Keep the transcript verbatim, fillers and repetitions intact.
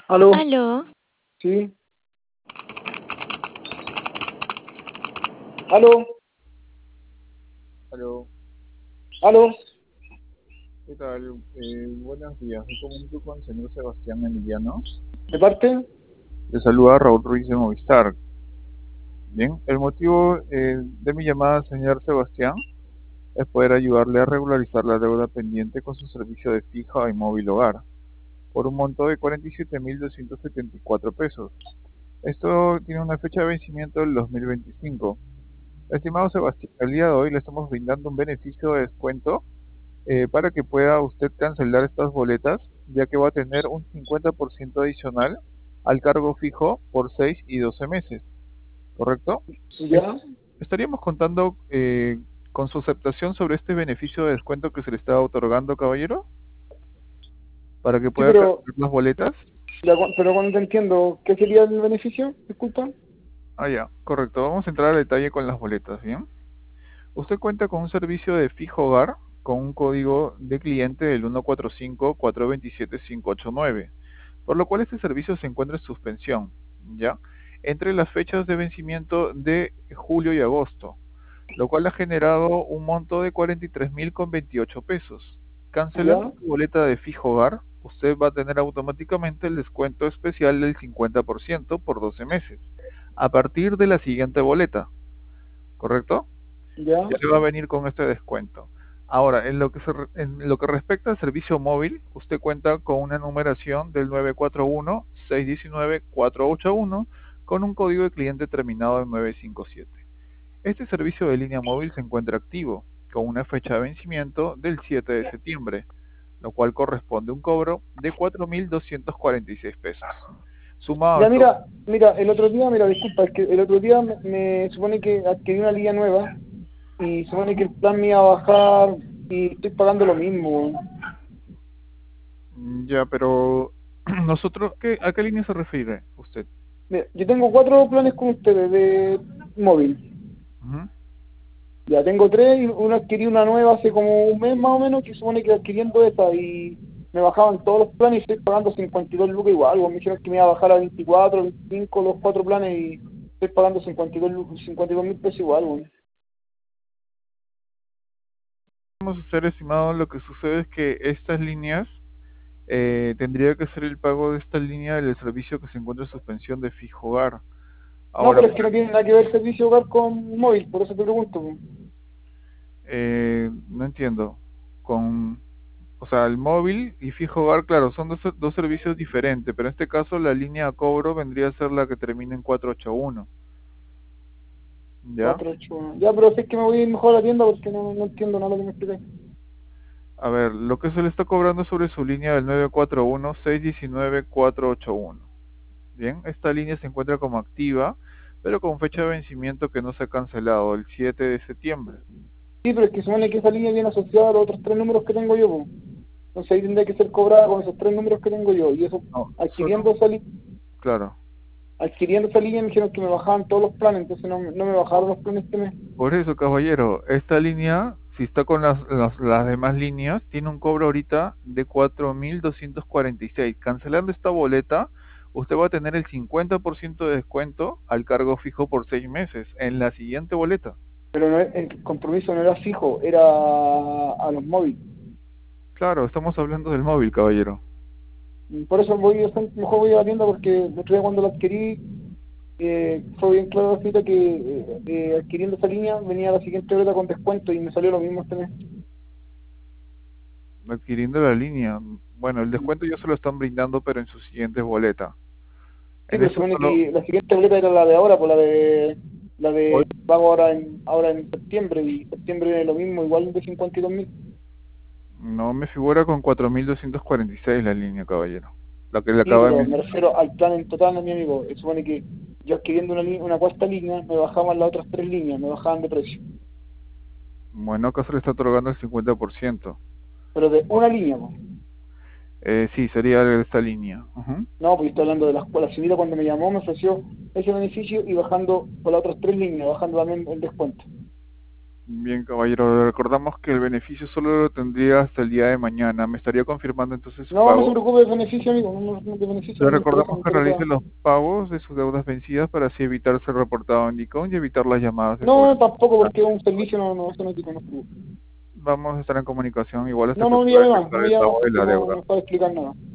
Aló, Aló, sí, aló, Aló, aló. ¿qué tal? Eh, buenos días, me comunico con el señor Sebastián Emiliano. ¿De parte? Le saluda Raúl Ruiz de Movistar. Bien, el motivo eh, de mi llamada, señor Sebastián, es poder ayudarle a regularizar la deuda pendiente con su servicio de fija y móvil hogar, por un monto de cuarenta y siete mil doscientos setenta y cuatro pesos. Esto tiene una fecha de vencimiento del dos mil veinticinco. Estimado Sebastián, el día de hoy le estamos brindando un beneficio de descuento eh, para que pueda usted cancelar estas boletas, ya que va a tener un cincuenta por ciento adicional al cargo fijo por seis y doce meses, ¿correcto? Est- ¿Ya? Estaríamos contando eh, con su aceptación sobre este beneficio de descuento que se le está otorgando, caballero, para que Sí, pueda pero, cancelar las boletas. ya cu- pero cuando te entiendo, ¿qué sería el beneficio? Disculpa. Ah, ya, correcto. Vamos a entrar al detalle con las boletas, ¿bien? Usted cuenta con un servicio de fijo hogar con un código de cliente del uno cuatro cinco, cuatro dos siete, cinco ocho nueve, por lo cual este servicio se encuentra en suspensión, ¿ya? Entre las fechas de vencimiento de julio y agosto, lo cual ha generado un monto de cuarenta y tres mil con veintiocho pesos. Cancelando ¿Ya? su boleta de fijo hogar, usted va a tener automáticamente el descuento especial del cincuenta por ciento por doce meses, a partir de la siguiente boleta, ¿correcto? ¿Ya? Ya le va a venir con este descuento. Ahora, en lo que se re- en lo que respecta al servicio móvil, usted cuenta con una numeración del nueve cuatro uno, seis uno nueve, cuatro ocho uno con un código de cliente terminado en nueve cinco siete. Este servicio de línea móvil se encuentra activo, con una fecha de vencimiento del siete de septiembre, lo cual corresponde a un cobro de cuatro mil doscientos cuarenta y seis pesos. Sumado a Ya, esto, mira, mira, el otro día, mira, disculpa, es que el otro día me, me supone que adquirí una línea nueva y supone que el plan me iba a bajar y estoy pagando lo mismo. mm, ya, pero nosotros, ¿qué, ¿a qué línea se refiere usted? Mira, yo tengo cuatro planes con ustedes de móvil. Ujú. Ya tengo tres y uno adquirí una nueva hace como un mes más o menos que supone que adquiriendo esa y me bajaban todos los planes y estoy pagando cincuenta y dos lucas igual. Bueno, me dijeron que me iba a bajar a veinticuatro, veinticinco los cuatro planes y estoy pagando cincuenta y dos lu- cincuenta y dos mil pesos igual. Bueno. Vamos a hacer, estimado, lo que sucede es que estas líneas, eh, tendría que ser el pago de esta línea del servicio que se encuentra en suspensión de fijo hogar. No, Ahora, pero es que no tiene nada que ver servicio hogar con móvil, por eso te pregunto. Pues. eh, no entiendo. Con, o sea, el móvil y fijo hogar, claro, son dos, dos servicios diferentes, pero en este caso la línea a cobro vendría a ser la que termina en cuatro ocho uno, ¿ya? cuatro, ocho, ya, pero si es que me voy a ir mejor a la tienda porque no, no entiendo nada de lo que me explicas. A ver, lo que se le está cobrando sobre su línea del nueve cuatro uno, seis uno nueve, cuatro ocho uno. Bien, esta línea se encuentra como activa, pero con fecha de vencimiento que no se ha cancelado, el siete de septiembre. Sí, pero es que supone que esa línea viene asociada a los otros tres números que tengo yo. Pues. Entonces ahí tendría que ser cobrada con esos tres números que tengo yo. Y eso, No, adquiriendo solo, esa línea. claro. Adquiriendo esa línea me dijeron que me bajaban todos los planes, entonces no, no me bajaron los planes este mes. Por eso, caballero, esta línea, si está con las, las, las demás líneas, tiene un cobro ahorita de cuatro mil doscientos cuarenta y seis. Cancelando esta boleta, usted va a tener el cincuenta por ciento de descuento al cargo fijo por seis meses en la siguiente boleta. Pero no, es- el compromiso no era fijo, era a los móviles. Claro, estamos hablando del móvil, caballero. Y por eso voy, mejor voy a la tienda porque el otro día cuando la adquirí eh, fue bien claro la cita que eh, eh, adquiriendo esa línea venía la siguiente boleta con descuento y me salió lo mismo este mes. Adquiriendo la línea. Bueno, el descuento ya se lo están brindando, pero en su siguiente boleta. Sí, En pero esto supone solo... que la siguiente boleta era la de ahora, pues la de la Hoy de pago ahora en ahora en septiembre y septiembre es lo mismo, igual de cincuenta y dos mil. no me figura con cuatro mil doscientos cuarenta y seis la línea, caballero. La que le Sí, acaba de pero me mencionar. refiero al plan en total, mi amigo. Se supone que yo adquiriendo una, li- una cuarta línea, me bajaban las otras tres líneas, me bajaban de precio. Bueno, acá se le está otorgando el cincuenta por ciento. Pero de una línea, pues. Eh, sí, sería de esta línea. Ujú. No, porque estoy hablando de la escuela. La señorita cuando me llamó me ofreció ese beneficio y bajando por las otras tres líneas, bajando también el descuento. Bien, caballero, recordamos que el beneficio solo lo tendría hasta el día de mañana. ¿Me estaría confirmando entonces su No, no se pago? preocupe de beneficio, amigo, no, no, no de beneficio, Le no me interesa, recordamos no que quiero realice pagar. los pagos de sus deudas vencidas para así evitar ser reportado en DICOM y evitar las llamadas de No, cobranza. tampoco, porque es un servicio, no, no, eso no es tipo, no se preocupe. Vamos a estar en comunicación igual hasta No, que no me pueda llame más, no efectuar me el llame más pago de porque la no, deuda. no sabe explicar nada.